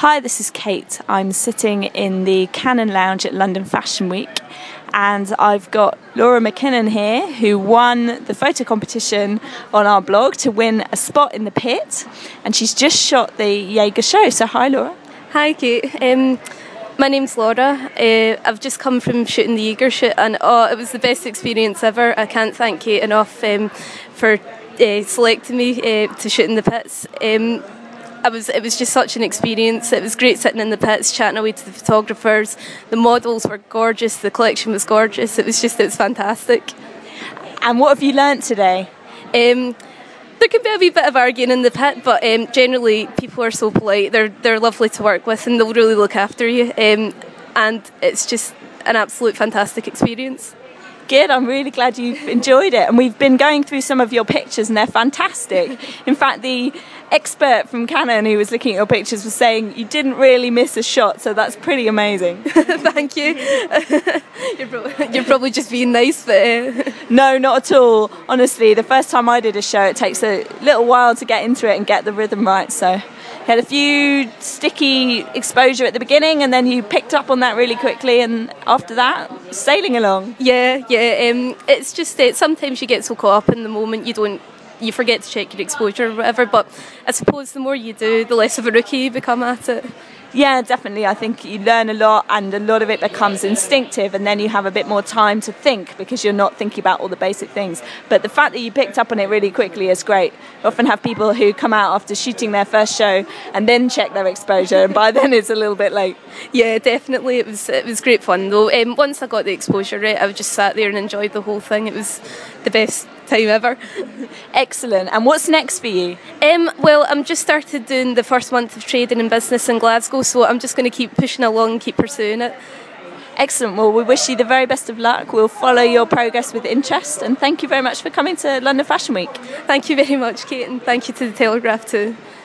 Hi, this is Kate. I'm sitting in the Canon Lounge at London Fashion Week, and I've got Laura McKinnon here, who won the photo competition on our blog to win a spot in the pit, and she's just shot the Jaeger show. So hi, Laura. Hi, Kate. My name's Laura. I've just come from shooting the Jaeger shoot, and it was the best experience ever. I can't thank Kate enough for selecting me to shoot in the pits. It was just such an experience. It was great sitting in the pits, chatting away to the photographers. The models were gorgeous. The collection was gorgeous. It was fantastic. And what have you learnt today? There can be a wee bit of arguing in the pit, but generally people are so polite. They're lovely to work with, and they'll really look after you. And it's just an absolute fantastic experience. Good, I'm really glad you've enjoyed it. And we've been going through some of your pictures and they're fantastic. In fact, the expert from Canon who was looking at your pictures was saying you didn't really miss a shot, so that's pretty amazing. Thank you. You're probably just being nice, but... No, not at all. Honestly, the first time I did a show, it takes a little while to get into it and get the rhythm right, so... Had a few sticky exposure at the beginning, and then you picked up on that really quickly, and after that, sailing along. Yeah. It's just that sometimes you get so caught up in the moment you forget to check your exposure or whatever. But I suppose the more you do, the less of a rookie you become at it. Yeah, definitely. I think you learn a lot, and a lot of it becomes instinctive, and then you have a bit more time to think because you're not thinking about all the basic things. But the fact that you picked up on it really quickly is great. I often have people who come out after shooting their first show and then check their exposure, and by then it's a little bit late. Yeah, definitely. It was great fun though. Once I got the exposure right, I just sat there and enjoyed the whole thing. It was the best time ever. Excellent. And what's next for you? Well, I'm just started doing the first month of trading and business in Glasgow, so I'm just going to keep pushing along and keep pursuing it. Excellent. Well, we wish you the very best of luck. We'll follow your progress with interest, and thank you very much for coming to London Fashion Week. Thank you very much, Kate, and thank you to the Telegraph too.